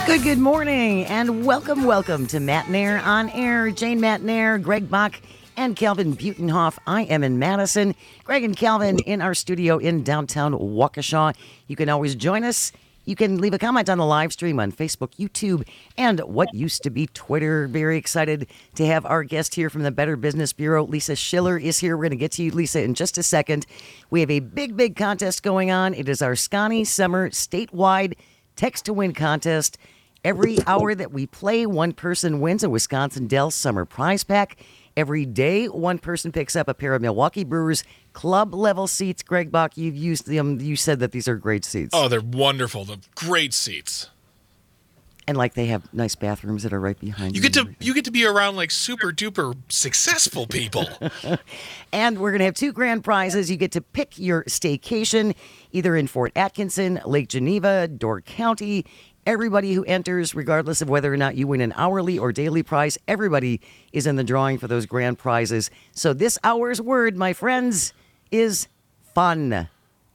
Good morning, and welcome to Matt Nair on Air. Jane Matt Nair, Greg Bach, and Calvin Butenhoff. I am in Madison. Greg and Calvin in our studio in downtown Waukesha. You can always join us. You can leave a comment on the live stream on Facebook, YouTube, and what used to be Twitter. Very excited to have our guest here from the Better Business Bureau. Lisa Schiller is here. We're going to get to you, Lisa, in just a second. We have a big contest going on. It is our Scotty Summer statewide text to win contest. Every hour that we play, one person wins a Wisconsin Dells Summer Prize Pack. Every day, one person picks up a pair of Milwaukee Brewers club level seats. Greg Bach, you've used them. You said that these are great seats. Oh, they're wonderful. They're great seats. And like they have nice bathrooms that are right behind you. You get to be around like super duper successful people. And we're going to have two grand prizes. You get to pick your staycation either in Fort Atkinson, Lake Geneva, Door County. Everybody who enters, regardless of whether or not you win an hourly or daily prize, everybody is in the drawing for those grand prizes. So this hour's word, my friends, is fun.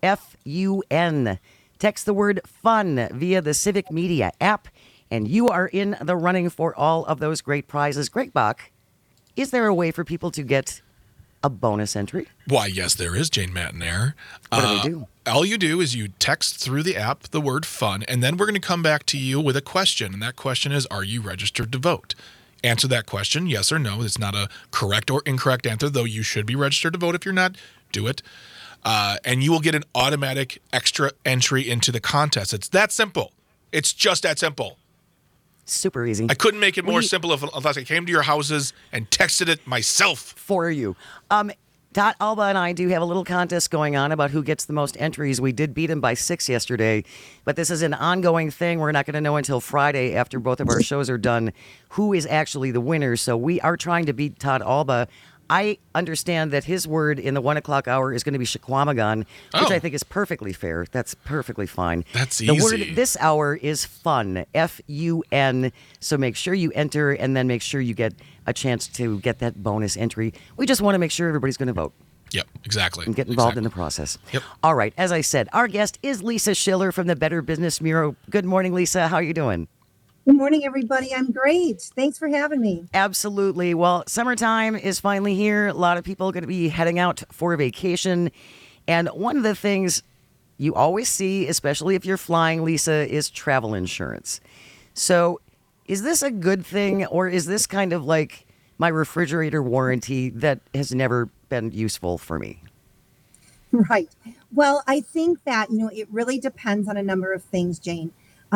F-U-N. Text the word fun via the Civic Media app, and you are in the running for all of those great prizes. Greg Bach, is there a way for people to get a bonus entry? Why, yes, there is, Jane Matt Nair. What do we do? All you do is you text through the app the word fun, and then we're going to come back to you with a question. And that question is, are you registered to vote? Answer that question, yes or no. It's not a correct or incorrect answer, though you should be registered to vote. If you're not, do it. And you will get an automatic extra entry into the contest. It's that simple. It's just that simple. Super easy. I couldn't make it more simple if I came to your houses and texted it myself. For you. Dot Alba and I do have a little contest going on about who gets the most entries. We did beat him by 6 yesterday, but this is an ongoing thing. We're not going to know until Friday after both of our shows are done who is actually the winner. So we are trying to beat Todd Alba. I understand that his word in the 1 o'clock hour is going to be Shaquamagon, which I think is perfectly fair. That's perfectly fine. That's easy. The word this hour is fun, F-U-N. So make sure you enter and then make sure you get a chance to get that bonus entry. We just want to make sure everybody's going to vote. Yep, exactly. And get involved in the process. Yep. All right. As I said, our guest is Lisa Schiller from the Better Business Bureau. Good morning, Lisa. How are you doing? Good morning, everybody. I'm great. Thanks for having me. Absolutely. Well, summertime is finally here. A lot of people are going to be heading out for a vacation. And one of the things you always see, especially if you're flying, Lisa, is travel insurance. So is this a good thing, or is this kind of like my refrigerator warranty that has never been useful for me? Right. Well, I think that, it really depends on a number of things, Jane.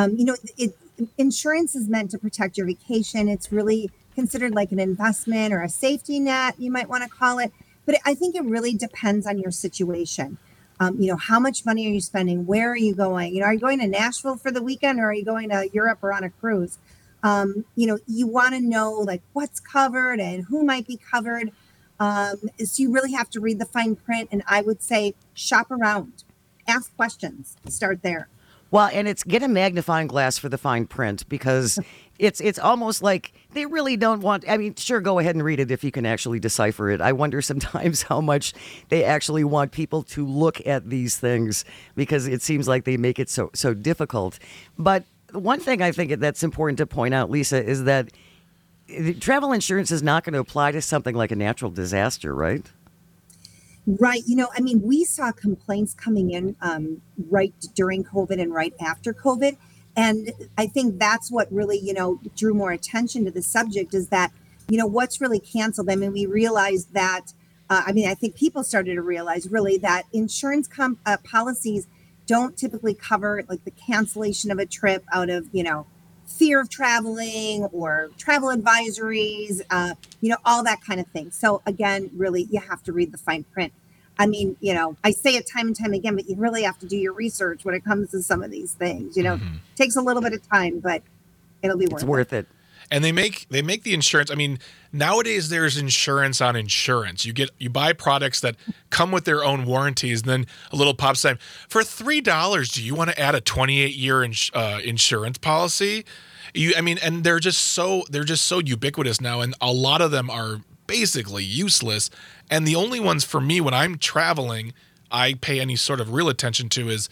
Insurance is meant to protect your vacation. It's really considered like an investment or a safety net, you might want to call it. But I think it really depends on your situation. How much money are you spending? Where are you going? Are you going to Nashville for the weekend, or are you going to Europe or on a cruise? You want to know like what's covered and who might be covered. So you really have to read the fine print. And I would say shop around, ask questions, start there. Well, and it's get a magnifying glass for the fine print, because it's almost like they really don't want. I mean, sure, go ahead and read it if you can actually decipher it. I wonder sometimes how much they actually want people to look at these things, because it seems like they make it so difficult. But one thing I think that's important to point out, Lisa, is that travel insurance is not going to apply to something like a natural disaster, right? Right. We saw complaints coming in right during COVID and right after COVID. And I think that's what really, drew more attention to the subject is that, what's really canceled. I mean, we realized that, I think people started to realize really that insurance policies don't typically cover like the cancellation of a trip out of, fear of traveling or travel advisories, all that kind of thing. So again, really, you have to read the fine print. I mean, I say it time and time again, but you really have to do your research when it comes to some of these things. It takes a little bit of time, but it'll be worth it. And they make the insurance. I mean, nowadays there's insurance on insurance. You buy products that come with their own warranties, and then a little pop sign for $3. Do you want to add a 28-year insurance policy? And they're just so ubiquitous now, and a lot of them are basically useless. And the only ones for me when I'm traveling, I pay any sort of real attention to is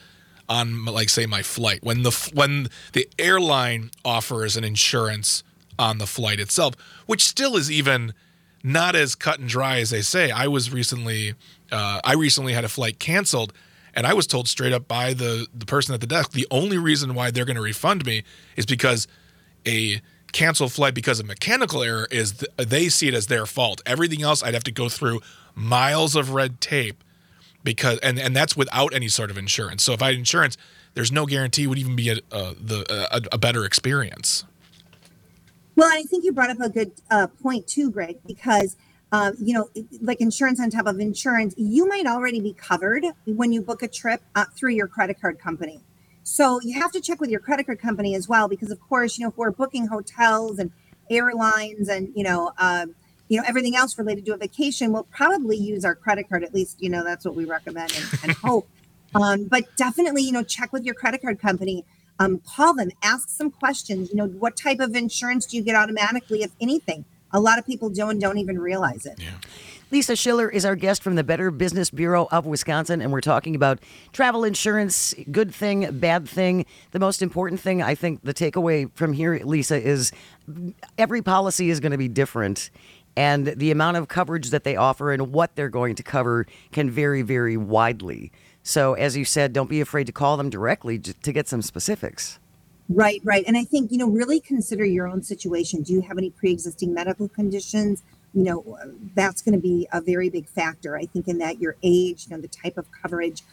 on, like, say, my flight. When the airline offers an insurance on the flight itself, which still is even not as cut and dry as they say. I recently had a flight canceled, and I was told straight up by the person at the desk, the only reason why they're going to refund me is because a canceled flight because of mechanical error is they see it as their fault. Everything else I'd have to go through miles of red tape because and that's without any sort of insurance. So if I had insurance, there's no guarantee it would even be a better experience. Well, I think you brought up a good point too, Greg, because like insurance on top of insurance, you might already be covered when you book a trip through your credit card company. So you have to check with your credit card company as well, because of course, if we're booking hotels and airlines and, everything else related to a vacation, we'll probably use our credit card. At least, that's what we recommend and hope. But definitely, check with your credit card company. Call them, ask some questions. What type of insurance do you get automatically, if anything? A lot of people don't even realize it. Yeah. Lisa Schiller is our guest from the Better Business Bureau of Wisconsin, and we're talking about travel insurance, good thing, bad thing. The most important thing, I think, the takeaway from here, Lisa, is every policy is going to be different, and the amount of coverage that they offer and what they're going to cover can vary very widely. So, as you said, don't be afraid to call them directly to get some specifics. Right. And I think, really consider your own situation. Do you have any pre-existing medical conditions? That's going to be a very big factor, I think, in that your age, the type of coverage,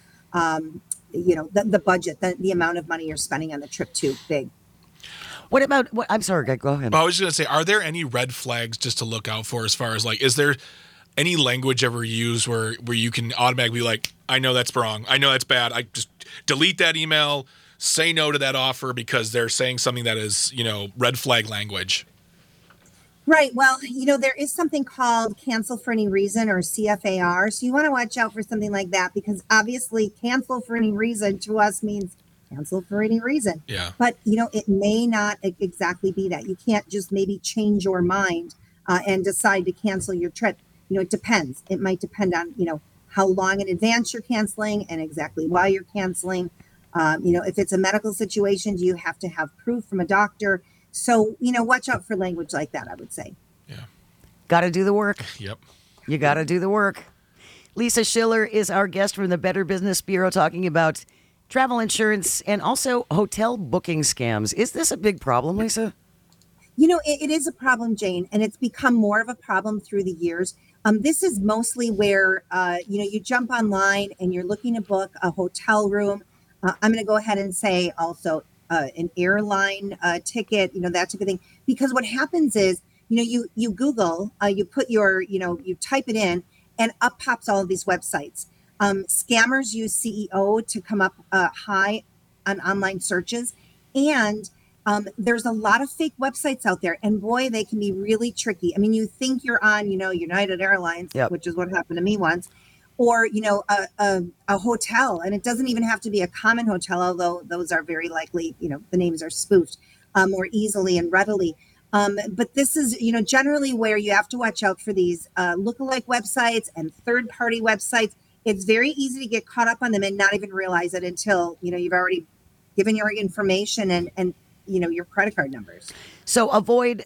the budget, the amount of money you're spending on the trip too big. What about, I'm sorry, Greg, go ahead. I was just going to say, are there any red flags just to look out for as far as is there any language ever used where you can automatically be like, I know that's wrong. I know that's bad. I just delete that email, say no to that offer because they're saying something that is, red flag language. Right. Well, there is something called cancel for any reason, or CFAR. So you want to watch out for something like that, because obviously cancel for any reason to us means cancel for any reason. Yeah. But, it may not exactly be that. You can't just maybe change your mind and decide to cancel your trip. It depends. It might depend on, how long in advance you're canceling and exactly why you're canceling. If it's a medical situation, do you have to have proof from a doctor? So, watch out for language like that, I would say. Yeah. Got to do the work. Yep. You got to do the work. Lisa Schiller is our guest from the Better Business Bureau, talking about travel insurance and also hotel booking scams. Is this a big problem, Lisa? It is a problem, Jane, and it's become more of a problem through the years. This is mostly where, you jump online and you're looking to book a hotel room. I'm going to go ahead and say also an airline ticket, that type of thing. Because what happens is, you Google, you put you type it in, and up pops all of these websites. Scammers use CEO to come up high on online searches. And there's a lot of fake websites out there. And boy, they can be really tricky. I mean, you think you're on, United Airlines, Yep. which is what happened to me once. Or, a hotel, and it doesn't even have to be a common hotel, although those are very likely, the names are spoofed more easily and readily. But this is, generally where you have to watch out for these lookalike websites and third-party websites. It's very easy to get caught up on them and not even realize it until, you've already given your information and your credit card numbers. So avoid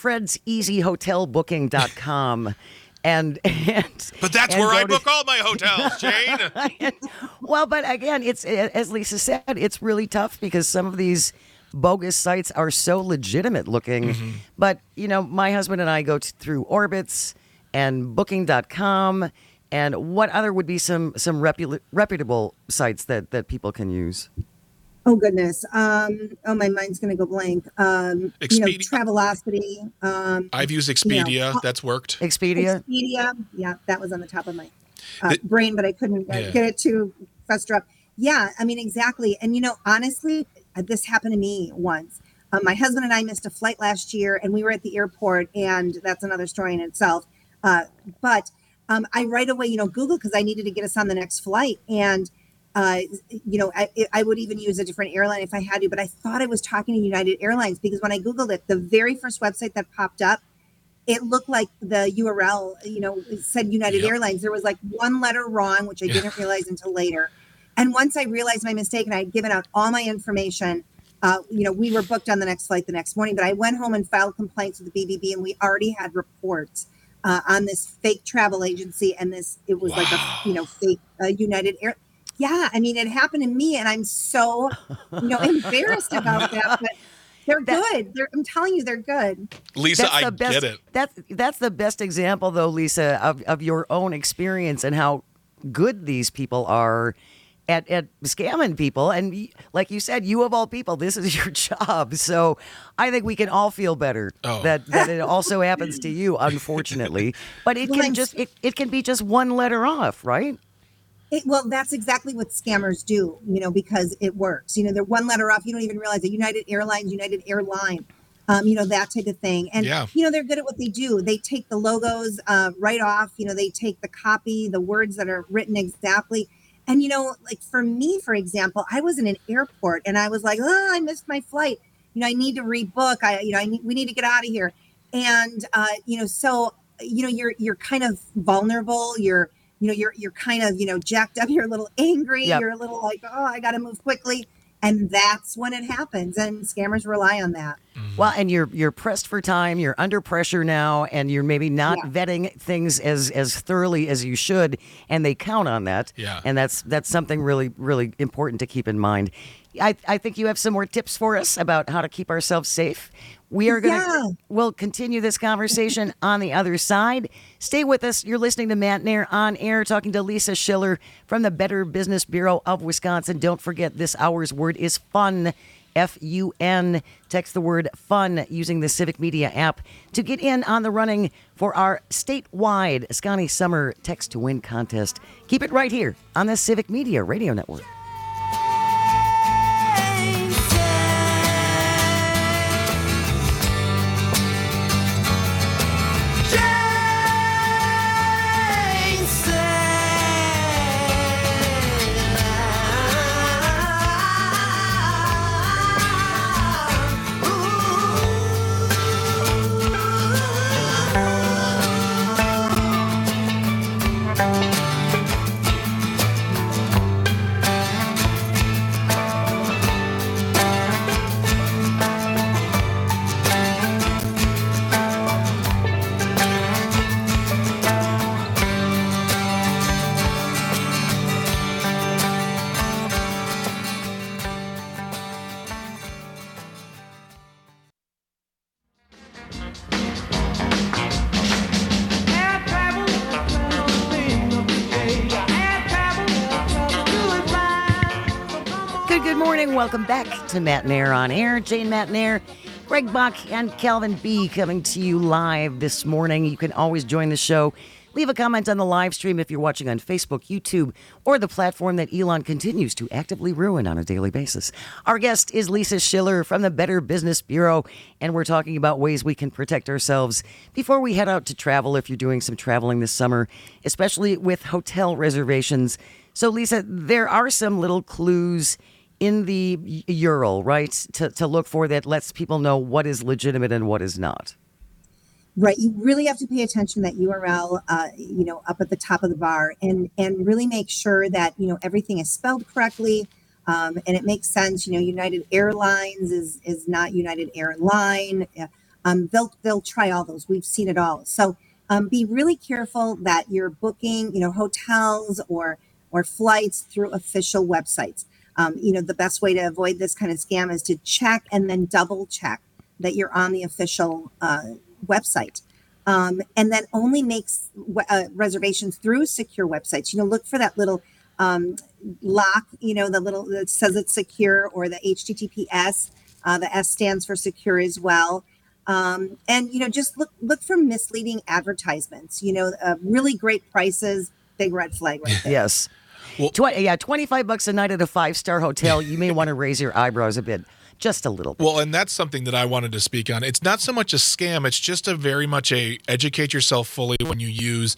fredseasyhotelbooking.com. But that's where I book all my hotels, Jane. Well, but again, it's, as Lisa said, it's really tough because some of these bogus sites are so legitimate looking. Mm-hmm. But, my husband and I go through Orbitz and booking.com. And what other would be some reputable sites that people can use? Oh, goodness. My mind's going to go blank. Travelocity. I've used Expedia. That's worked. Expedia. Yeah, that was on the top of my brain, but I couldn't get it to fester up. Yeah, I mean, exactly. And, honestly, this happened to me once. My husband and I missed a flight last year, and we were at the airport, and that's another story in itself. But I right away, Googled, because I needed to get us on the next flight. And I would even use a different airline if I had to, but I thought I was talking to United Airlines, because when I Googled it, the very first website that popped up, it looked like the URL, it said United Airlines. There was like one letter wrong, which I didn't realize until later. And once I realized my mistake and I had given out all my information, we were booked on the next flight the next morning, but I went home and filed complaints with the BBB, and we already had reports on this fake travel agency. And it was like a, fake United Air. Yeah. I mean, it happened to me, and I'm so, embarrassed about that, but they're good. I'm telling you, they're good. Lisa, I get it. That's the best example, though, Lisa, of your own experience and how good these people are at scamming people. And like you said, you of all people, this is your job. So I think we can all feel better that it also happens to you, unfortunately. But it can be just one letter off, right? Well, that's exactly what scammers do, because it works. They're one letter off. You don't even realize it. United Airlines, United Airline, that type of thing. And, they're good at what they do. They take the logos right off. They take the copy, the words that are written exactly. And, like for me, for example, I was in an airport and I was like, I missed my flight. I need to rebook. We need to get out of here. And, so, you're kind of vulnerable. You're kind of, jacked up. You're a little angry. Yep. You're a little like, I got to move quickly. And that's when it happens. And scammers rely on that. Well, and you're pressed for time. You're under pressure now, and you're maybe not vetting things as thoroughly as you should. And they count on that. Yeah. And that's something really, really important to keep in mind. I think you have some more tips for us about how to keep ourselves safe. We'll continue this conversation on the other side. Stay with us. You're listening to Matt Nair on Air, talking to Lisa Schiller from the Better Business Bureau of Wisconsin. Don't forget, this hour's word is fun, F-U-N. Text the word fun using the Civic Media app to get in on the running for our statewide Scotty Summer Text to Win contest. Keep it right here on the Civic Media Radio Network. Welcome back to Matt Nair on Air. Jane Matt Nair, Greg Bach, and Calvin B. coming to you live this morning. You can always join the show. Leave a comment on the live stream if you're watching on Facebook, YouTube, or the platform that Elon continues to actively ruin on a daily basis. Our guest is Lisa Schiller from the Better Business Bureau, and we're talking about ways we can protect ourselves before we head out to travel if you're doing some traveling this summer, especially with hotel reservations. So, Lisa, there are some little clues in the URL, right, to look for that lets people know what is legitimate and what is not. Right. You really have to pay attention to that URL, up at the top of the bar and really make sure that, everything is spelled correctly. And it makes sense. United Airlines is not United Airline. They'll try all those. We've seen it all. So be really careful that you're booking, hotels or flights through official websites. The best way to avoid this kind of scam is to check and then double check that you're on the official website. And then only makes reservations through secure websites. Look for that little lock, the little that says it's secure, or the HTTPS. The S stands for secure as well. And just look for misleading advertisements. Really great prices, big red flag right there. Yes. Well, $25 a night at a 5-star hotel. You may want to raise your eyebrows a bit, just a little bit. Well, and that's something that I wanted to speak on. It's not so much a scam. It's just very much educate yourself fully when you use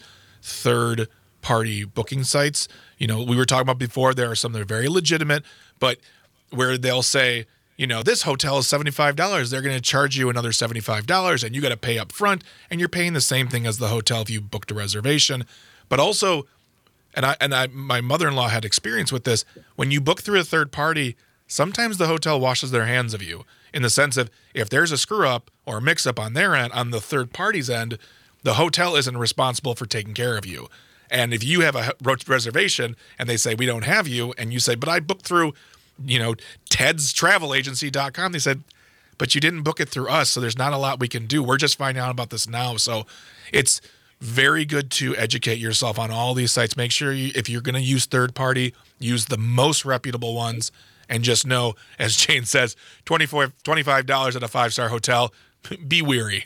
third-party booking sites. We were talking about before, there are some that are very legitimate, but where they'll say, this hotel is $75. They're going to charge you another $75, and you got to pay up front, and you're paying the same thing as the hotel if you booked a reservation. But also, My mother-in-law had experience with this. When you book through a third party, sometimes the hotel washes their hands of you in the sense of if there's a screw up or a mix up on their end, on the third party's end, the hotel isn't responsible for taking care of you. And if you have a reservation and they say, we don't have you, and you say, but I booked through, Ted'sTravelAgency.com, they said, but you didn't book it through us, so there's not a lot we can do. We're just finding out about this now. So it's very good to educate yourself on all these sites. Make sure if you're going to use third party, use the most reputable ones, and just know, as Jane says, $25 at a 5-star hotel, be weary.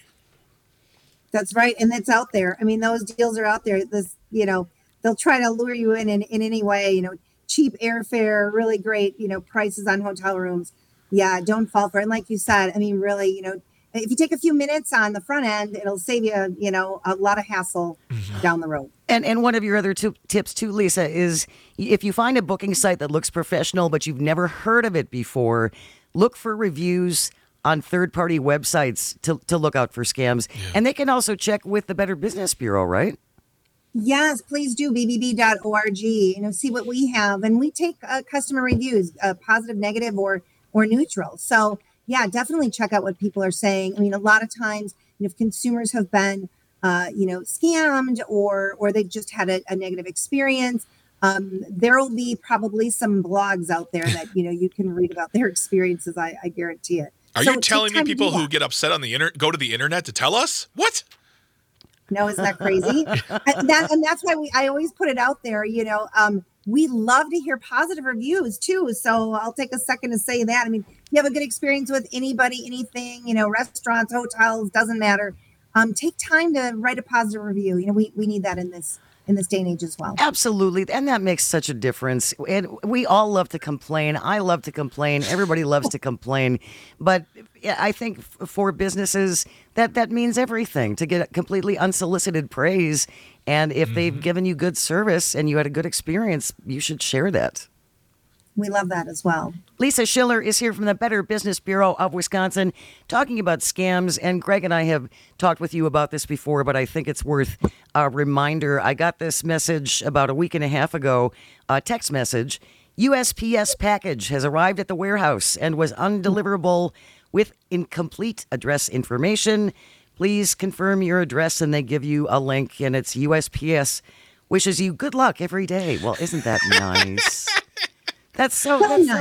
That's right. And it's out there. I mean, those deals are out there. They'll try to lure you in any way, cheap airfare, really great, prices on hotel rooms. Yeah, don't fall for it. And like you said, I mean, really, if you take a few minutes on the front end, it'll save you, a lot of hassle down the road. And one of your other tips too, Lisa, is if you find a booking site that looks professional, but you've never heard of it before, look for reviews on third-party websites to look out for scams. Yeah. And they can also check with the Better Business Bureau, right? Yes, please do. bbb.org. See what we have. And we take customer reviews, positive, negative, or neutral. So, yeah, definitely check out what people are saying. I mean, a lot of times, if consumers have been, scammed or they've just had a negative experience, there will be probably some blogs out there that, you can read about their experiences. I guarantee it. Are you telling me people who get upset on the internet go to the internet to tell us? What? No, isn't that crazy? and that's why I always put it out there. We love to hear positive reviews too. So I'll take a second to say that. I mean, if you have a good experience with anybody, anything, restaurants, hotels, doesn't matter. Take time to write a positive review. We need that in this day and age as well. Absolutely. And that makes such a difference. And we all love to complain. I love to complain. Everybody loves to complain. But I think for businesses, that means everything to get completely unsolicited praise. And if they've given you good service and you had a good experience, you should share that. We love that as well. Lisa Schiller is here from the Better Business Bureau of Wisconsin talking about scams. And Greg and I have talked with you about this before, but I think it's worth a reminder. I got this message about a week and a half ago, a text message. USPS package has arrived at the warehouse and was undeliverable with incomplete address information. Please confirm your address, and they give you a link, and it's USPS wishes you good luck every day. Well, isn't that nice? That's so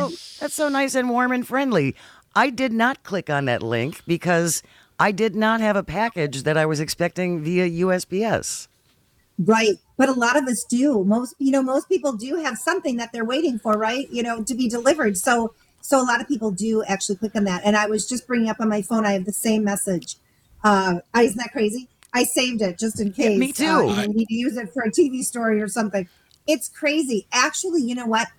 nice and warm and friendly. I did not click on that link because I did not have a package that I was expecting via USPS. Right. But a lot of us do. Most people do have something that they're waiting for, right? To be delivered. So a lot of people do actually click on that. And I was just bringing up on my phone, I have the same message. Isn't that crazy? I saved it just in case. Yeah, me too. You need to use it for a TV story or something. It's crazy. Actually, you know what?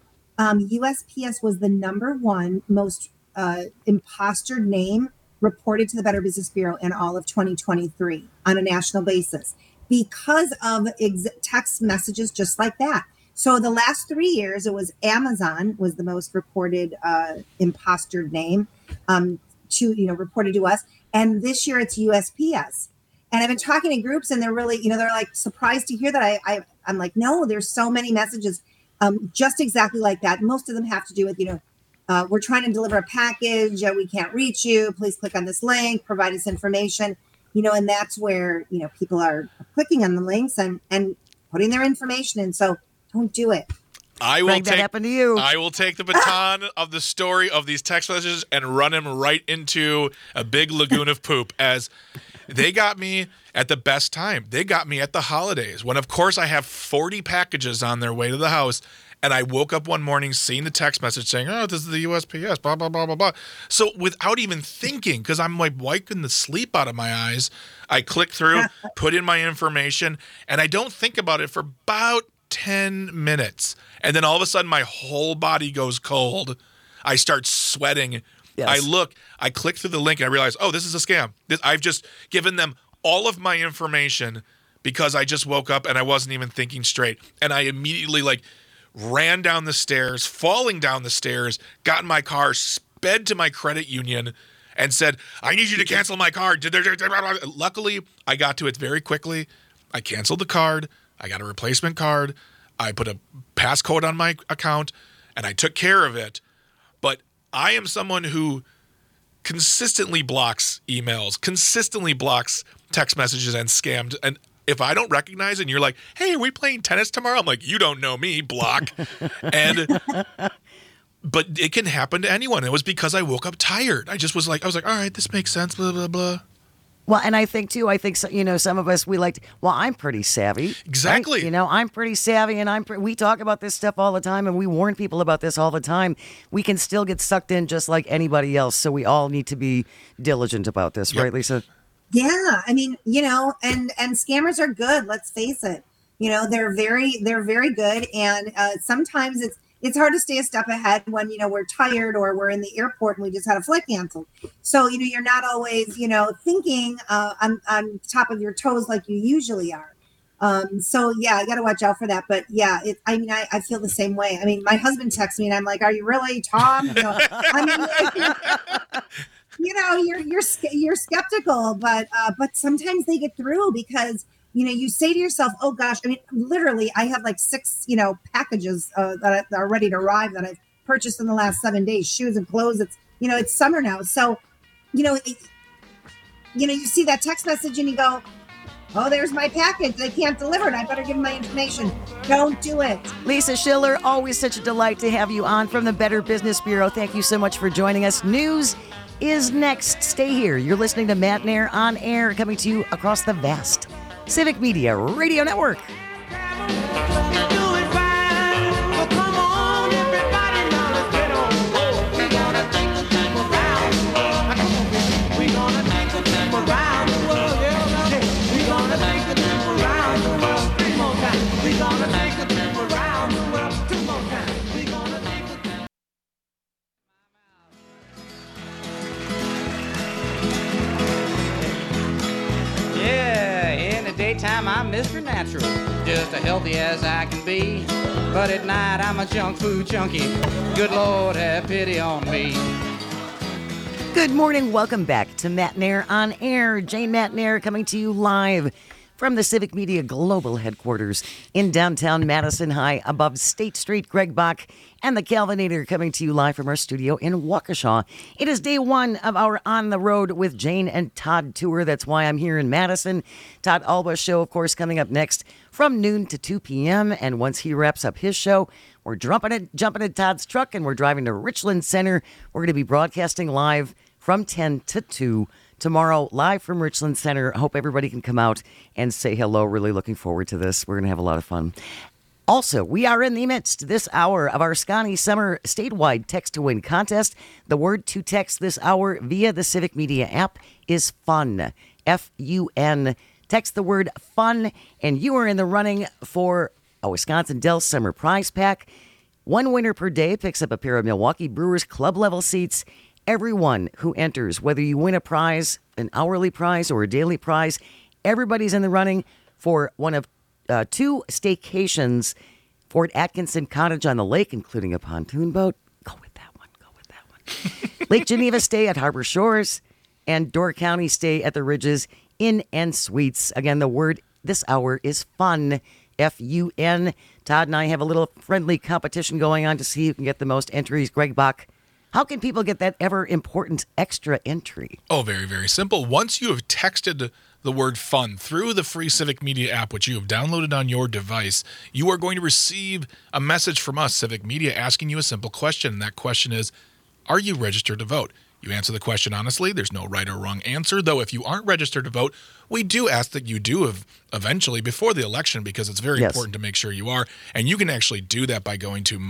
USPS was the #1 most impostered name reported to the Better Business Bureau in all of 2023 on a national basis because of text messages just like that. So the last 3 years, it was Amazon was the most reported impostered name reported to us. And this year it's USPS. And I've been talking to groups and they're really, they're like surprised to hear that. I'm like, no, there's so many messages just exactly like that. Most of them have to do with, we're trying to deliver a package. We can't reach you. Please click on this link, provide us information, and that's where, people are clicking on the links and putting their information in. So don't do it. That happened to you. I will take the baton of the story of these text messages and run him right into a big lagoon of poop as they got me at the best time. They got me at the holidays when, of course, I have 40 packages on their way to the house. And I woke up one morning seeing the text message saying, oh, this is the USPS, blah, blah, blah, blah, blah. So without even thinking, because I'm like wiping the sleep out of my eyes, I click through, put in my information, and I don't think about it for about 10 minutes. And then all of a sudden, my whole body goes cold. I start sweating. Yes. I click through the link, and I realize, oh, this is a scam. I've just given them all of my information because I just woke up and I wasn't even thinking straight. And I immediately ran down the stairs, falling down the stairs, got in my car, sped to my credit union, and said, I need you to cancel my card. Luckily, I got to it very quickly. I canceled the card. I got a replacement card. I put a passcode on my account, and I took care of it. But I am someone who consistently blocks emails, consistently blocks text messages and scammed. And if I don't recognize it and you're like, hey, are we playing tennis tomorrow? I'm like, you don't know me, block. But it can happen to anyone. It was because I woke up tired. I was like, all right, this makes sense, blah, blah, blah. Well, and I think, too, some of us, I'm pretty savvy. Exactly. Right? I'm pretty savvy, and we talk about this stuff all the time, and we warn people about this all the time. We can still get sucked in just like anybody else, so we all need to be diligent about this, right, Lisa? Yeah, I mean, and scammers are good. Let's face it. They're very good, and sometimes it's hard to stay a step ahead when we're tired or we're in the airport and we just had a flight canceled. So you're not always thinking on top of your toes like you usually are. So yeah, I got to watch out for that. But yeah, I feel the same way. I mean, my husband texts me and I'm like, "Are you really, Tom?" You're skeptical, but sometimes they get through because you say to yourself, "Oh gosh!" I mean, literally, I have like 6 packages that are ready to arrive that I've purchased in the last 7 days, shoes and clothes. It's summer now, so you see that text message and you go, "Oh, there's my package. They can't deliver it. I better give them my information." Don't do it. Lisa Schiller, always such a delight to have you on from the Better Business Bureau. Thank you so much for joining us. News is next. Stay here. You're listening to Matt Nair on Air, coming to you across the vast Civic Media Radio Network. Daytime I'm Mr. Natural, just as healthy as I can be. But at night I'm a junk food junkie. Good Lord, have pity on me. Good morning. Welcome back to Matt Nair on Air. Jane Matt Nair coming to you live from the Civic Media Global Headquarters in downtown Madison High above State Street. Greg Bach and the Calvinator coming to you live from our studio in Waukesha. It is day 1 of our On the Road with Jane and Todd tour. That's why I'm here in Madison. Todd Alba's show, of course, coming up next from noon to 2 p.m. And once he wraps up his show, we're jumping in Todd's truck and we're driving to Richland Center. We're going to be broadcasting live from 10 to 2 tomorrow, live from Richland Center. Hope everybody can come out and say hello. Really looking forward to this. We're going to have a lot of fun. Also, we are in the midst this hour of our Scotty Summer statewide text to win contest. The word to text this hour via the Civic Media app is FUN. F-U-N. Text the word FUN, and you are in the running for a Wisconsin Dells Summer Prize Pack. 1 winner per day picks up a pair of Milwaukee Brewers club level seats. Everyone who enters, whether you win a prize, an hourly prize or a daily prize, everybody's in the running for one of 2 staycations. Fort Atkinson Cottage on the lake, including a pontoon boat. Go with that one. Lake Geneva stay at Harbor Shores, and Door County stay at the Ridges Inn and Suites. Again, the word this hour is FUN. F-U-N. Todd and I have a little friendly competition going on to see who can get the most entries. Greg Bach, how can people get that ever important extra entry? Oh, very, very simple. Once you have texted the word FUN through the free Civic Media app, which you have downloaded on your device, you are going to receive a message from us, Civic Media, asking you a simple question. And that question is, are you registered to vote? You answer the question honestly. There's no right or wrong answer. Though if you aren't registered to vote, we do ask that you do eventually before the election, because it's very important to make sure you are. And you can actually do that by going to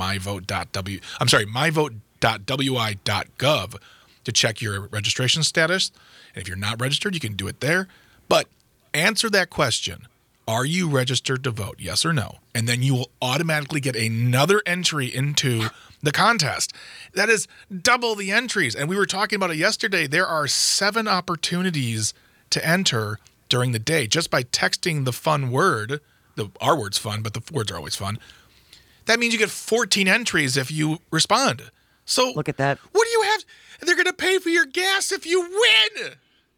myvote.wi.gov to check your registration status. And if you're not registered, you can do it there. But answer that question. Are you registered to vote? Yes or no? And then you will automatically get another entry into the contest. That is double the entries. And we were talking about it yesterday. There are 7 opportunities to enter during the day just by texting the FUN word. Our word's fun, but the words are always fun. That means you get 14 entries if you respond. So look at that. What do you have? They're going to pay for your gas if you win.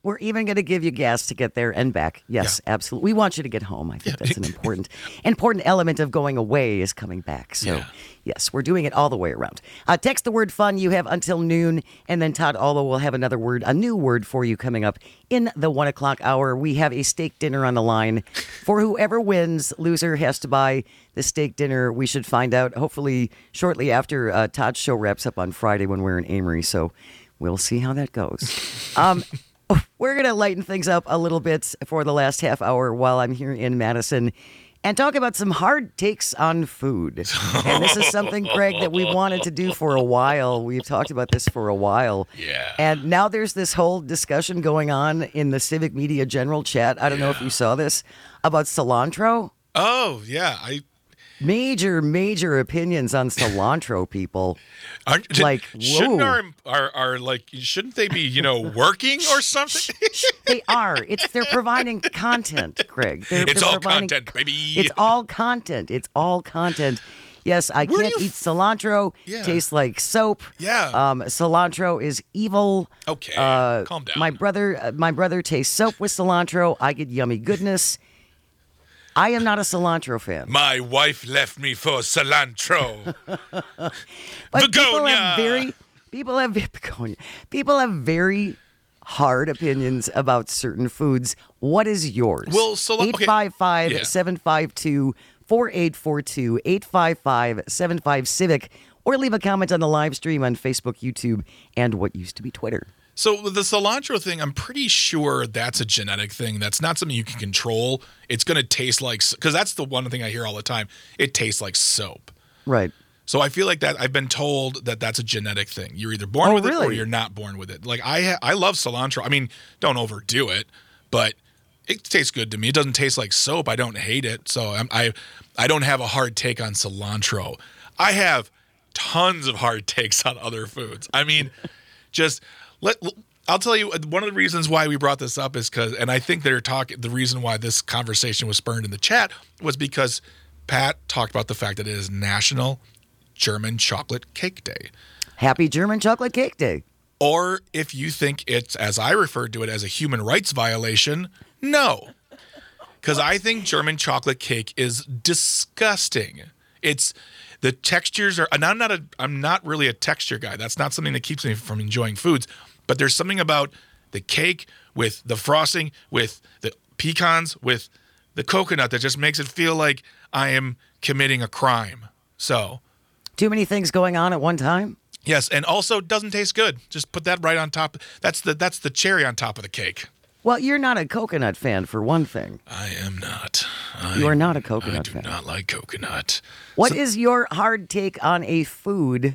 We're even going to give you gas to get there and back. Yes, absolutely. We want you to get home. I think that's an important element of going away is coming back. So, yes, we're doing it all the way around. Text the word fun. You have until noon. And then Todd Allo will have a new word for you coming up in the 1 o'clock hour. We have a steak dinner on the line. For whoever wins, loser has to buy the steak dinner. We should find out hopefully shortly after Todd's show wraps up on Friday when we're in Amory. So we'll see how that goes. We're going to lighten things up a little bit for the last half hour while I'm here in Madison and talk about some hard takes on food. And this is something, Greg, that we wanted to do for a while. We've talked about this for a while. Yeah. And now there's this whole discussion going on in the Civic Media General chat. I don't know if you saw this about cilantro. Oh, yeah. Major opinions on cilantro, people. Shouldn't shouldn't they be, working or something? They are. They're providing content, Greg. It's all content, baby. It's all content. It's all content. Yes, I can't eat cilantro. Yeah. Tastes like soap. Yeah. Cilantro is evil. Okay, calm down. My brother tastes soap with cilantro. I get yummy goodness. I am not a cilantro fan. My wife left me for cilantro. But people have very hard opinions about certain foods. What is yours? Well, 855-752-4842, 855-75-CIVIC, or leave a comment on the live stream on Facebook, YouTube, and what used to be Twitter. So with the cilantro thing, I'm pretty sure that's a genetic thing. That's not something you can control. It's going to taste like, because that's the one thing I hear all the time. It tastes like soap. Right. So I feel like that I've been told that that's a genetic thing. You're either born with it or you're not born with it. Like I love cilantro. I mean, don't overdo it, but it tastes good to me. It doesn't taste like soap. I don't hate it. So I don't have a hard take on cilantro. I have tons of hard takes on other foods. I mean, I'll tell you, one of the reasons why we brought this up is because, and I think the reason why this conversation was spurned in the chat was because Pat talked about the fact that it is National German Chocolate Cake Day. Happy German Chocolate Cake Day. Or if you think it's, as I referred to it, as a human rights violation, no. Because I think German chocolate cake is disgusting. The textures are, and I'm not really a texture guy. That's not something that keeps me from enjoying foods. But there's something about the cake with the frosting, with the pecans, with the coconut that just makes it feel like I am committing a crime. So, too many things going on at one time? Yes, and also doesn't taste good. Just put that right on top. That's the cherry on top of the cake. Well, you're not a coconut fan, for one thing. I am not. You are not a coconut fan. I do not like coconut. What is your hard take on a food?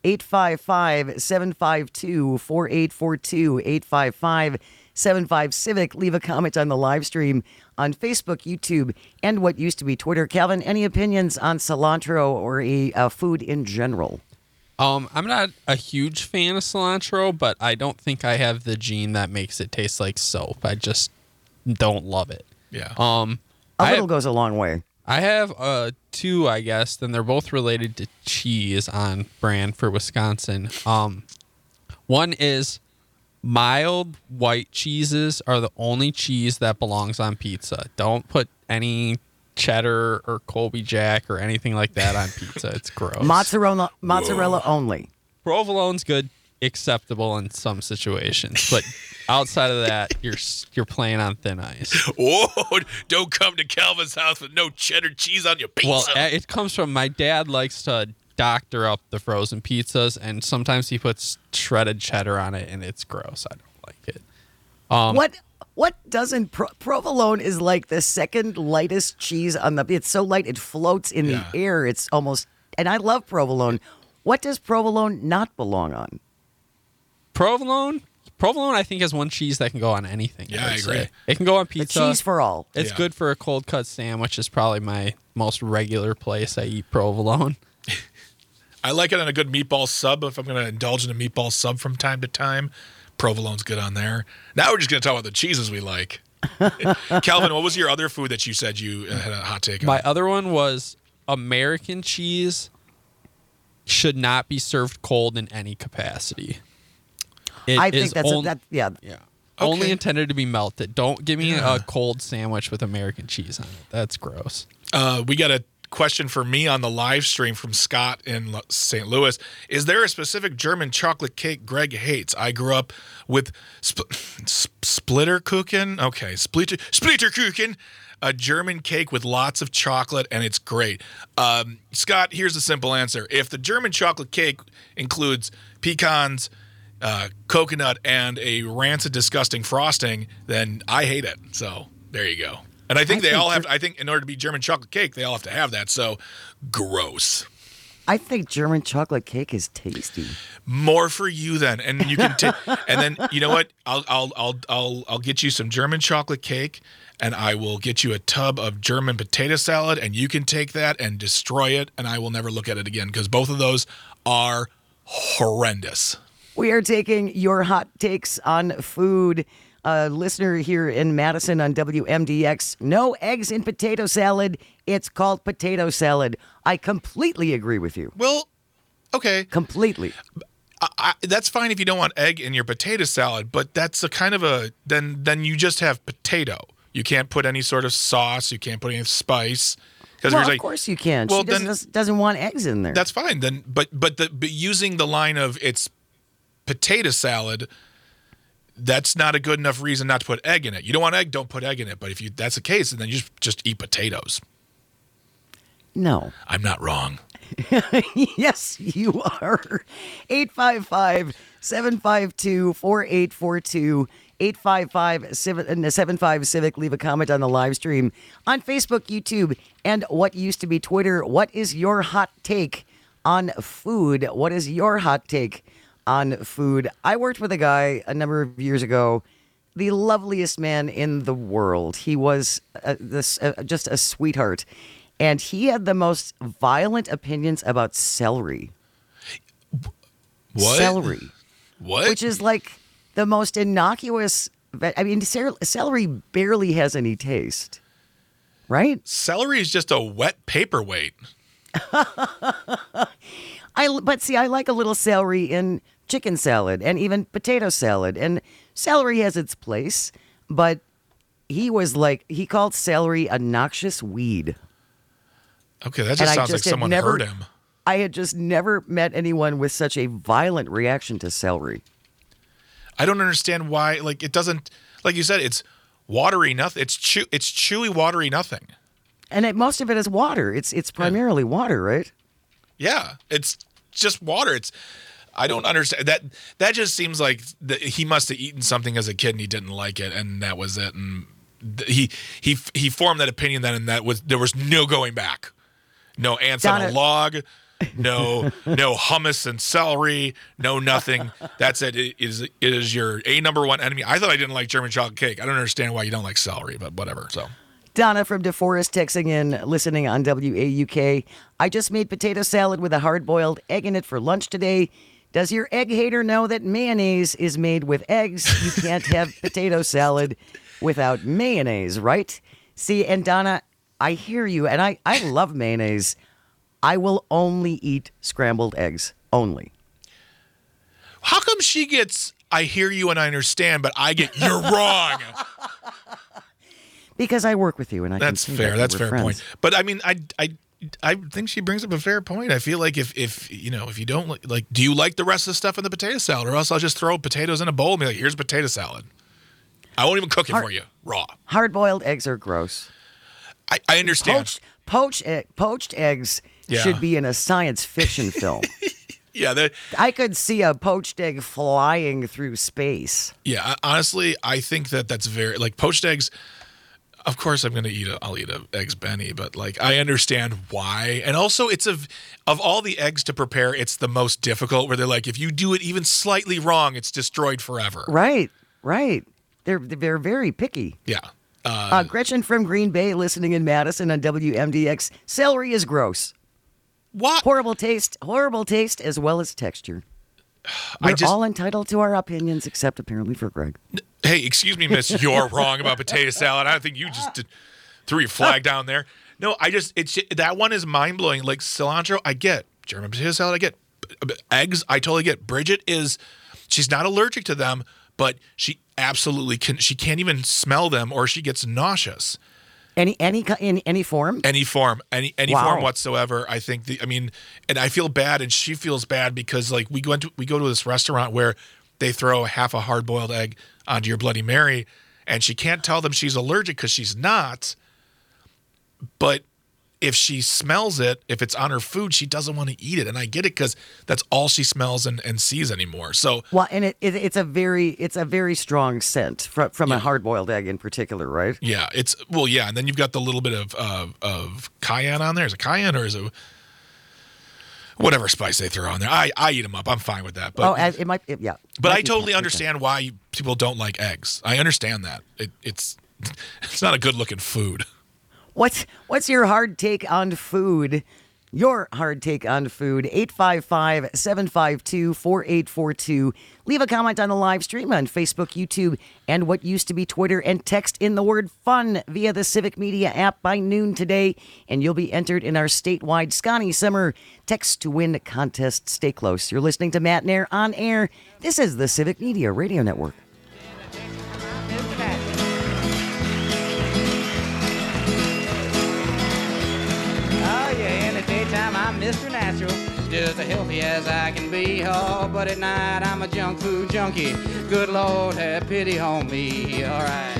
855-752-4842, 855-75-CIVIC. Leave a comment on the live stream on Facebook, YouTube, and what used to be Twitter. Calvin, any opinions on cilantro or a food in general? I'm not a huge fan of cilantro, but I don't think I have the gene that makes it taste like soap. I just don't love it. Yeah. A little goes a long way. I have two, I guess, and they're both related to cheese on brand for Wisconsin. One is mild white cheeses are the only cheese that belongs on pizza. Don't put any cheddar or Colby Jack or anything like that on pizza. It's gross. Mozzarella only. Provolone's good, acceptable in some situations, but outside of that, you're playing on thin ice. Whoa! Don't come to Calvin's house with no cheddar cheese on your pizza. Well, it comes from my dad likes to doctor up the frozen pizzas, and sometimes he puts shredded cheddar on it, and it's gross. I don't like it. What doesn't provolone is like the second lightest cheese on the. It's so light it floats in the air. It's almost, and I love provolone. What does provolone not belong on? Provolone, I think, is one cheese that can go on anything. Yeah, I agree. It can go on pizza. A cheese for all. It's good for a cold cut sandwich. Is probably my most regular place I eat provolone. I like it on a good meatball sub. If I'm going to indulge in a meatball sub from time to time, provolone's good on there. Now we're just going to talk about the cheeses we like. Calvin, what was your other food that you said you had a hot take on? My other one was American cheese should not be served cold in any capacity. I think that's yeah. Only Okay. intended to be melted. Don't give me a cold sandwich with American cheese on it. That's gross. We got a question for me on the live stream from Scott in St. Louis. Is there a specific German chocolate cake Greg hates? I grew up with Splitterkuchen. Okay, Splitterkuchen, a German cake with lots of chocolate, and it's great. Scott, here's a simple answer. If the German chocolate cake includes pecans, coconut, and a rancid, disgusting frosting, then I hate it. So there you go. And I think they all have. I think in order to be German chocolate cake, they all have to have that. So gross. I think German chocolate cake is tasty. More for you then, and you can take. And then you know what? I'll get you some German chocolate cake, and I will get you a tub of German potato salad, and you can take that and destroy it, and I will never look at it again because both of those are horrendous. We are taking your hot takes on food. Listener here in Madison on WMDX. No eggs in potato salad. It's called potato salad. I completely agree with you. Well, okay. Completely. That's fine if you don't want egg in your potato salad, but that's a kind of a then you just have potato. You can't put any sort of sauce. You can't put any spice. Well, of course you can. Well, She doesn't want eggs in there. That's fine. Then, but using the line of it's potato salad, that's not a good enough reason not to put egg in it. You don't want egg, don't put egg in it. But if that's the case, then you just eat potatoes. No. I'm not wrong. Yes, you are. 855-752-4842. 855-75-CIVIC. Leave a comment on the live stream on Facebook, YouTube, and what used to be Twitter. What is your hot take on food? What is your hot take on food? I worked with a guy a number of years ago, the loveliest man in the world. He was just a sweetheart. And he had the most violent opinions about celery. What? Celery. What? Which is like the most innocuous. I mean, celery barely has any taste, right? Celery is just a wet paperweight. But see, I like a little celery in chicken salad and even potato salad. And celery has its place, but he called celery a noxious weed. Okay, that just sounds like someone hurt him. I had just never met anyone with such a violent reaction to celery. I don't understand why. Like, it doesn't. Like you said, it's watery nothing. It's chewy, watery nothing. And most of it is water. It's primarily water, right? Yeah, it's just water. I don't understand that. That just seems like he must have eaten something as a kid and he didn't like it, and that was it. And he formed that opinion then, and there was no going back. No ants on a log, no hummus and celery, no nothing. That's it. It is your number one enemy. I thought I didn't like German chocolate cake. I don't understand why you don't like celery, but whatever. So. Donna from DeForest texting in, listening on WAUK. I just made potato salad with a hard-boiled egg in it for lunch today. Does your egg hater know that mayonnaise is made with eggs? You can't have potato salad without mayonnaise, right? See, and Donna, I hear you, and I love mayonnaise. I will only eat scrambled eggs, only. How come she gets, I hear you and I understand, but I get, you're wrong? Because I work with you, and I That's can fair. That's a fair friends. point. But I mean, I think she brings up a fair point. I feel like if you don't like, do you like the rest of the stuff in the potato salad, or else I'll just throw potatoes in a bowl and be like, here's potato salad. I won't even cook it for you raw. Hard-boiled eggs are gross. I understand. Poached eggs should be in a science fiction film. Yeah, I could see a poached egg flying through space. Yeah, honestly, I think that's very like poached eggs. Of course, I'll eat a eggs Benny, but like I understand why, and also it's of all the eggs to prepare, it's the most difficult. Where they're like, if you do it even slightly wrong, it's destroyed forever. Right. They're very picky. Yeah. Gretchen from Green Bay, listening in Madison on WMDX. Celery is gross. What? Horrible taste as well as texture. We're all entitled to our opinions, except apparently for Greg. Hey, excuse me, miss, you're wrong about potato salad. I don't think you just threw your flag down there. No, that one is mind-blowing. Like cilantro, I get. German potato salad, I get. Eggs, I totally get. Bridget she's not allergic to them, but she absolutely can. She can't even smell them, or she gets nauseous. In any form? Any form, any Wow. form whatsoever. I think and I feel bad, and she feels bad because like we go to this restaurant where they throw half a hard-boiled egg onto your Bloody Mary, and she can't tell them she's allergic because she's not. But if she smells it, if it's on her food, she doesn't want to eat it, and I get it because that's all she smells and sees anymore. So Well, and it's a very strong scent from a hard-boiled egg in particular, right? yeah, and then you've got the little bit of cayenne on there. Is it cayenne or is it whatever spice they throw on there? I eat them up. I'm fine with that. But It might, yeah. But Might I be totally paprika. understand why people don't like eggs. I understand that. It's not a good looking food. What's your hard take on food? Your hard take on food, 855-752-4842. Leave a comment on the live stream on Facebook, YouTube, and what used to be Twitter, and text in the word FUN via the Civic Media app by noon today, and you'll be entered in our statewide Scotty Summer Text to Win contest. Stay close. You're listening to Matt Nair on air. This is the Civic Media Radio Network. Oh yeah, in the daytime I'm Mr. Natural, just as healthy as I can be. Oh, but at night I'm a junk food junkie. Good Lord, have pity on me. All right.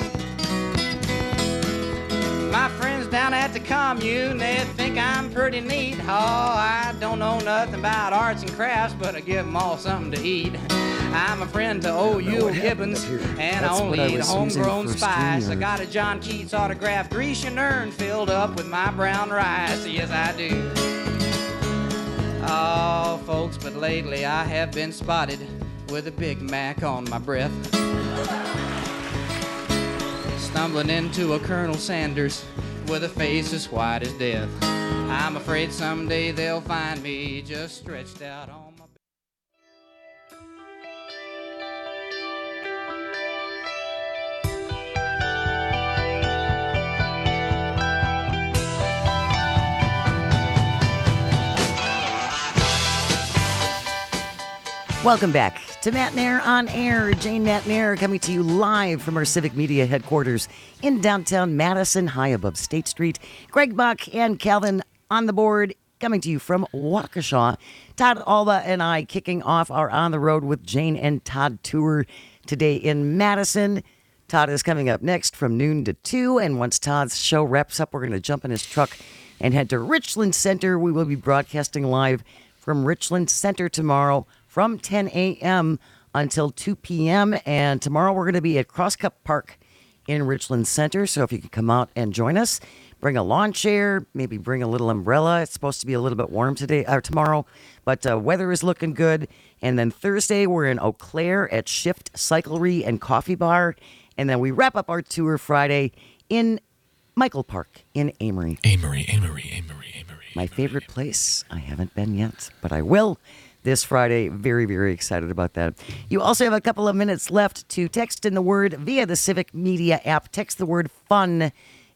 My friends down at the commune, they think I'm pretty neat. Oh, I don't know nothing about arts and crafts, but I give them all something to eat. I'm a friend to old Yule Gibbons, and I That's only what I eat was homegrown using for spice. I StreamYard. got a John Keats autographed Grecian urn filled up with my brown rice. Yes, I do. Oh, folks, but lately I have been spotted with a Big Mac on my breath. Stumbling into a Colonel Sanders with a face as white as death. I'm afraid someday they'll find me just stretched out on my bed. Welcome back to Matt Nair on air. Jane Matt Nair coming to you live from our Civic Media headquarters in downtown Madison, high above State Street. Greg Buck and Calvin on the board, coming to you from Waukesha. Todd Alba and I kicking off our On the Road with Jane and Todd tour today in Madison. Todd is coming up next from noon to 2, and once Todd's show wraps up, we're going to jump in his truck and head to Richland Center. We will be broadcasting live from Richland Center tomorrow from 10 a.m. until 2 p.m. And tomorrow we're going to be at Crosscup Park in Richland Center. So if you can come out and join us, bring a lawn chair, maybe bring a little umbrella. It's supposed to be a little bit warm tomorrow, but weather is looking good. And then Thursday we're in Eau Claire at Shift Cyclery and Coffee Bar. And then we wrap up our tour Friday in Michael Park in Amory. Amory. My favorite place. I haven't been yet, but I will this Friday. Very, very excited about that. You also have a couple of minutes left to text in the word via the Civic Media app. Text the word FUN,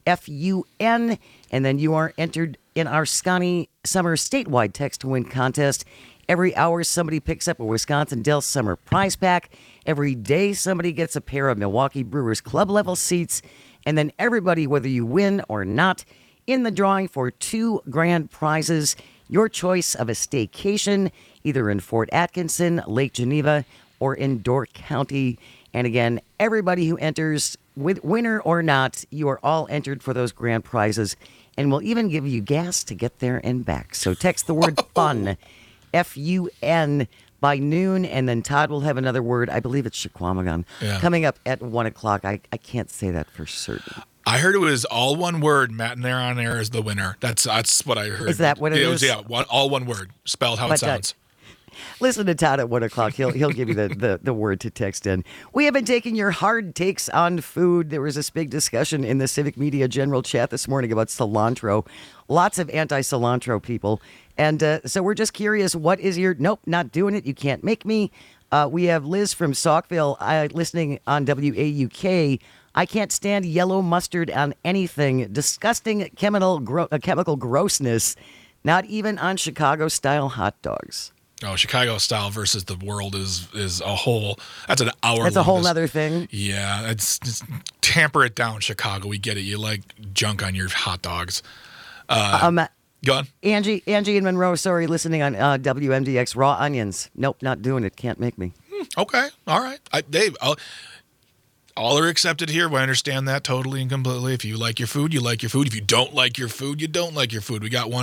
F-U-N, and then you are entered in our Scotty Summer statewide text to win contest. Every hour, somebody picks up a Wisconsin Dells Summer prize pack. Every day, somebody gets a pair of Milwaukee Brewers club level seats. And then everybody, whether you win or not, in the drawing for 2 grand prizes. Your choice of a staycation, either in Fort Atkinson, Lake Geneva, or in Door County. And again, everybody who enters, with winner or not, you are all entered for those grand prizes. And we'll even give you gas to get there and back. So text the word FUN, F-U-N, by noon. And then Todd will have another word. I believe it's Shaquamagon, coming up at 1 o'clock. I can't say that for certain. I heard it was all one word. Matt Nair on air is the winner. That's what I heard. Is that what it is? Yeah, all one word, spelled how it sounds. Listen to Todd at 1 o'clock. He'll give you the word to text in. We have been taking your hard takes on food. There was this big discussion in the Civic Media general chat this morning about cilantro. Lots of anti-cilantro people. And so we're just curious, what is your, nope, not doing it, you can't make me. We have Liz from Saukville listening on WAUK. I can't stand yellow mustard on anything. Disgusting chemical grossness. Not even on Chicago-style hot dogs. Oh, Chicago style versus the world is a whole. That's an hour. That's a whole other thing. Yeah, it's tamper it down, Chicago. We get it. You like junk on your hot dogs. Go on. Angie in Monroe, sorry, listening on WMDX. Raw onions. Nope, not doing it. Can't make me. Okay, all right. Dave, all are accepted here. We understand that totally and completely. If you like your food, you like your food. If you don't like your food, you don't like your food. We got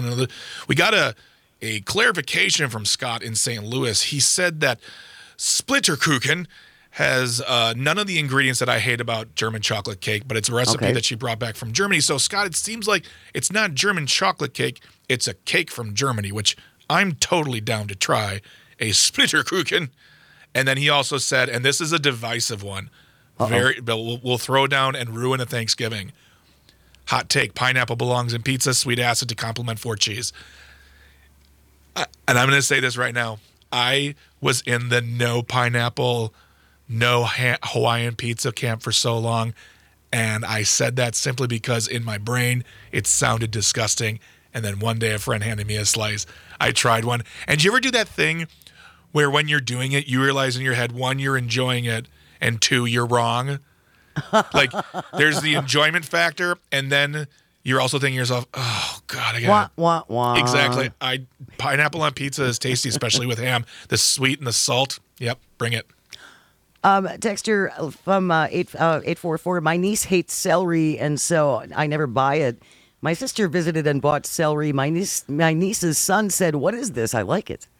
a clarification from Scott in St. Louis. He said that Splitterkuchen has none of the ingredients that I hate about German chocolate cake, but it's a recipe that she brought back from Germany. So, Scott, it seems like it's not German chocolate cake. It's a cake from Germany, which I'm totally down to try, a Splitterkuchen. And then he also said, and this is a divisive one, but we'll throw down and ruin a Thanksgiving. Hot take, pineapple belongs in pizza, sweet acid to complement 4 cheese. And I'm going to say this right now. I was in the no pineapple, no Hawaiian pizza camp for so long. And I said that simply because in my brain, it sounded disgusting. And then one day a friend handed me a slice. I tried one. And do you ever do that thing where when you're doing it, you realize in your head, 1, you're enjoying it, and 2, you're wrong? Like, there's the enjoyment factor, and then you're also thinking to yourself, oh, God, I got wah. Exactly. Pineapple on pizza is tasty, especially with ham. The sweet and the salt. Yep, bring it. Texture from 844. My niece hates celery, and so I never buy it. My sister visited and bought celery. My niece's son said, "What is this? I like it."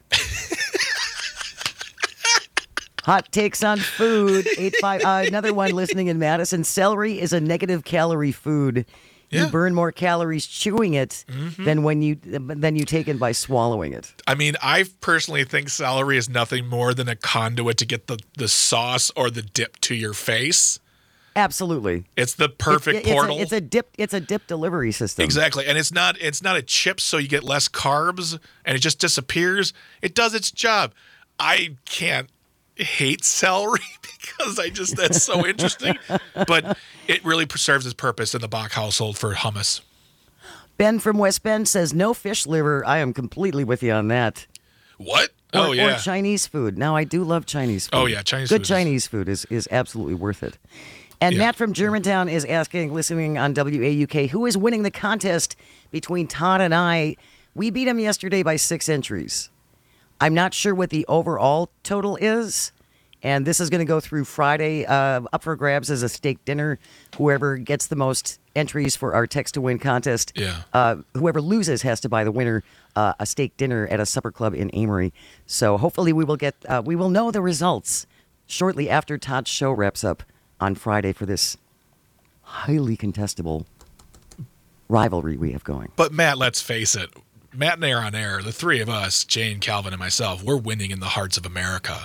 Hot takes on food. 85. Another one listening in Madison. Celery is a negative calorie food. Yeah. You burn more calories chewing it than you take in by swallowing it. I mean, I personally think celery is nothing more than a conduit to get the sauce or the dip to your face. Absolutely. It's the perfect portal. It's a dip delivery system. Exactly. And it's not a chip so you get less carbs and it just disappears. It does its job. I can't hate celery because that's so interesting. But it really serves its purpose in the Bach household for hummus. Ben from West Bend says no fish liver. I am completely with you on that. What? Or Chinese food. Now, I do love Chinese food. Oh, yeah. Good Chinese food is absolutely worth it. And Matt from Germantown is asking, listening on WAUK, who is winning the contest between Todd and I? We beat him yesterday by 6 entries. I'm not sure what the overall total is. And this is going to go through Friday. Up for grabs as a steak dinner. Whoever gets the most entries for our text to win contest, whoever loses has to buy the winner a steak dinner at a supper club in Amory. So hopefully we will know the results shortly after Todd's show wraps up on Friday for this highly contestable rivalry we have going. But Matt, let's face it. Matt and Air on Air, the three of us, Jane, Calvin, and myself, we're winning in the hearts of America.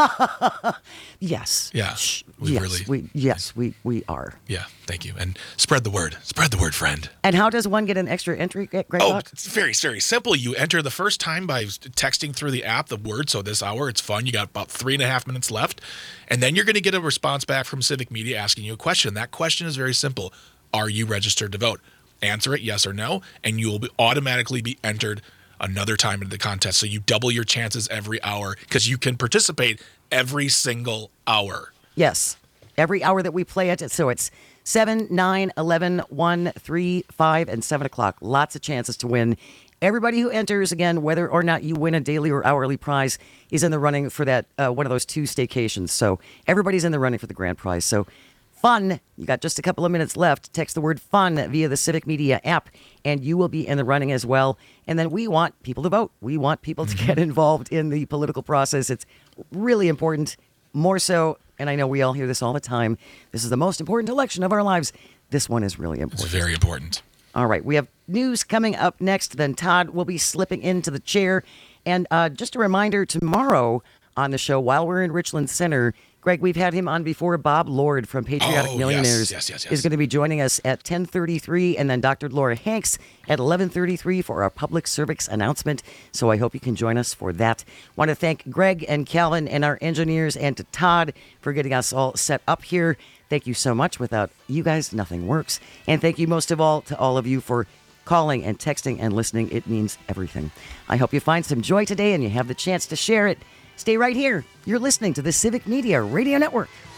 Yes. Yeah. We are. Yeah. Thank you. And spread the word. Spread the word, friend. And how does one get an extra entry, Greg? It's very, very simple. You enter the first time by texting through the app the word. So this hour, it's fun. You got about 3.5 minutes left. And then you're going to get a response back from Civic Media asking you a question. That question is very simple. Are you registered to vote? Answer it yes or no, and you will automatically be entered another time into the contest. So you double your chances every hour because you can participate every single hour. Yes. Every hour that we play it. So it's 7, 9, 11, 1, 3, 5, and 7 o'clock. Lots of chances to win. Everybody who enters, again, whether or not you win a daily or hourly prize, is in the running for that one of those 2 staycations. So everybody's in the running for the grand prize. So fun. You got just a couple of minutes left. Text the word fun via the Civic Media app, and you will be in the running as well. And then we want people to vote. We want people to get involved in the political process. It's really important, more so, and I know we all hear this all the time, this is the most important election of our lives. This one is really important. It's very important. All right, we have news coming up next. Then Todd will be slipping into the chair. And just a reminder, tomorrow on the show, while we're in Richland Center, Greg, we've had him on before. Bob Lord from Patriotic Millionaires is going to be joining us at 10:33, and then Dr. Laura Hanks at 11:33 for our public service announcement. So I hope you can join us for that. Want to thank Greg and Calvin and our engineers, and to Todd for getting us all set up here. Thank you so much. Without you guys, nothing works. And thank you most of all to all of you for calling and texting and listening. It means everything. I hope you find some joy today and you have the chance to share it. Stay right here. You're listening to the Civic Media Radio Network.